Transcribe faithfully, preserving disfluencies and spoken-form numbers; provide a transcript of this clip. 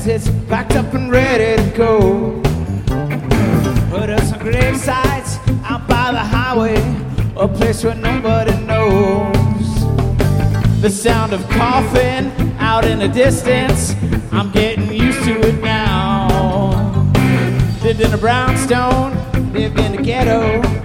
as it's packed up and ready to go. Put up some grave sites out by the highway, a place where nobody knows. The sound of coughing out in the distance, I'm getting used to it now. Lived in a brownstone, lived in the ghetto,